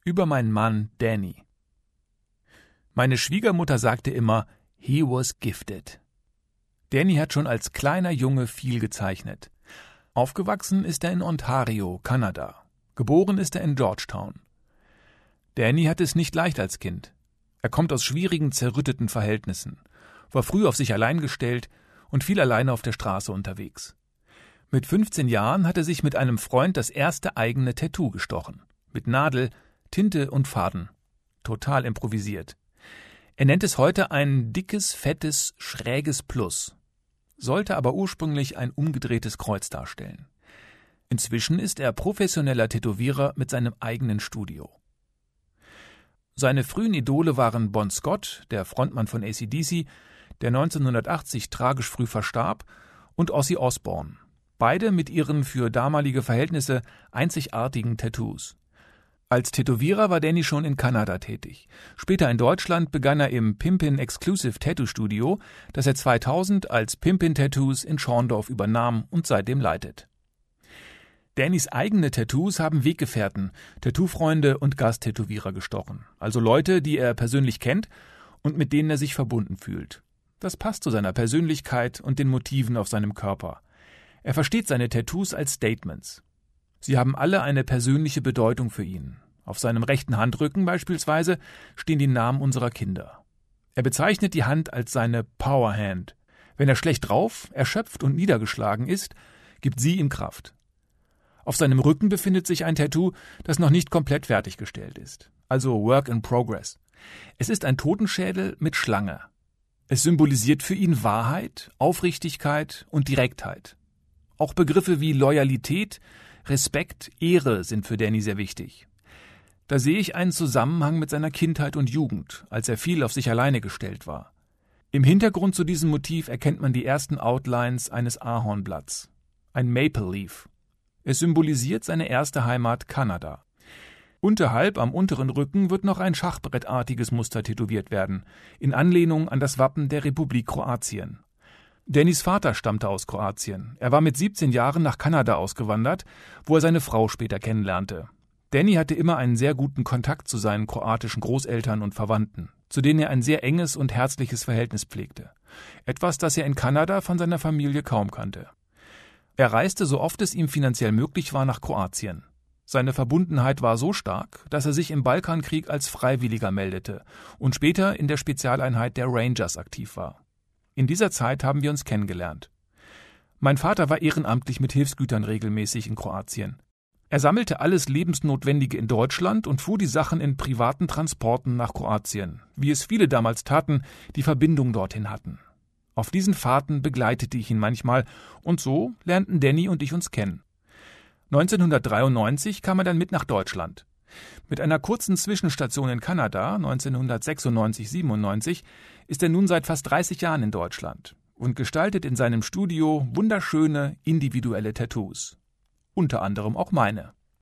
Über meinen Mann Danny. Meine Schwiegermutter sagte immer, he was gifted. Danny hat schon als kleiner Junge viel gezeichnet. Aufgewachsen ist er in Ontario, Kanada. Geboren ist er in Georgetown. Danny hat es nicht leicht als Kind. Er kommt aus schwierigen, zerrütteten Verhältnissen, war früh auf sich allein gestellt und viel alleine auf der Straße unterwegs. Mit 15 Jahren hat er sich mit einem Freund das erste eigene Tattoo gestochen. Mit Nadel, Tinte und Faden. Total improvisiert. Er nennt es heute ein dickes, fettes, schräges Plus. Sollte aber ursprünglich ein umgedrehtes Kreuz darstellen. Inzwischen ist er professioneller Tätowierer mit seinem eigenen Studio. Seine frühen Idole waren Bon Scott, der Frontmann von AC/DC, der 1980 tragisch früh verstarb, und Ozzy Osbourne. Beide mit ihren für damalige Verhältnisse einzigartigen Tattoos. Als Tätowierer war Danny schon in Kanada tätig. Später in Deutschland begann er im Pimpin Exclusive Tattoo Studio, das er 2000 als Pimpin Tattoos in Schorndorf übernahm und seitdem leitet. Dannys eigene Tattoos haben Weggefährten, Tattoofreunde und Gasttätowierer gestochen. Also Leute, die er persönlich kennt und mit denen er sich verbunden fühlt. Das passt zu seiner Persönlichkeit und den Motiven auf seinem Körper. Er versteht seine Tattoos als Statements. Sie haben alle eine persönliche Bedeutung für ihn. Auf seinem rechten Handrücken beispielsweise stehen die Namen unserer Kinder. Er bezeichnet die Hand als seine Power Hand. Wenn er schlecht drauf, erschöpft und niedergeschlagen ist, gibt sie ihm Kraft. Auf seinem Rücken befindet sich ein Tattoo, das noch nicht komplett fertiggestellt ist. Also Work in Progress. Es ist ein Totenschädel mit Schlange. Es symbolisiert für ihn Wahrheit, Aufrichtigkeit und Direktheit. Auch Begriffe wie Loyalität, Respekt, Ehre sind für Danny sehr wichtig. Da sehe ich einen Zusammenhang mit seiner Kindheit und Jugend, als er viel auf sich alleine gestellt war. Im Hintergrund zu diesem Motiv erkennt man die ersten Outlines eines Ahornblatts, ein Maple Leaf. Es symbolisiert seine erste Heimat Kanada. Unterhalb am unteren Rücken wird noch ein schachbrettartiges Muster tätowiert werden, in Anlehnung an das Wappen der Republik Kroatien. Dannys Vater stammte aus Kroatien. Er war mit 17 Jahren nach Kanada ausgewandert, wo er seine Frau später kennenlernte. Danny hatte immer einen sehr guten Kontakt zu seinen kroatischen Großeltern und Verwandten, zu denen er ein sehr enges und herzliches Verhältnis pflegte. Etwas, das er in Kanada von seiner Familie kaum kannte. Er reiste, so oft es ihm finanziell möglich war, nach Kroatien. Seine Verbundenheit war so stark, dass er sich im Balkankrieg als Freiwilliger meldete und später in der Spezialeinheit der Rangers aktiv war. In dieser Zeit haben wir uns kennengelernt. Mein Vater war ehrenamtlich mit Hilfsgütern regelmäßig in Kroatien. Er sammelte alles Lebensnotwendige in Deutschland und fuhr die Sachen in privaten Transporten nach Kroatien, wie es viele damals taten, die Verbindung dorthin hatten. Auf diesen Fahrten begleitete ich ihn manchmal und so lernten Danny und ich uns kennen. 1993 kam er dann mit nach Deutschland. Mit einer kurzen Zwischenstation in Kanada, 1996/97, ist er nun seit fast 30 Jahren in Deutschland und gestaltet in seinem Studio wunderschöne, individuelle Tattoos. Unter anderem auch meine.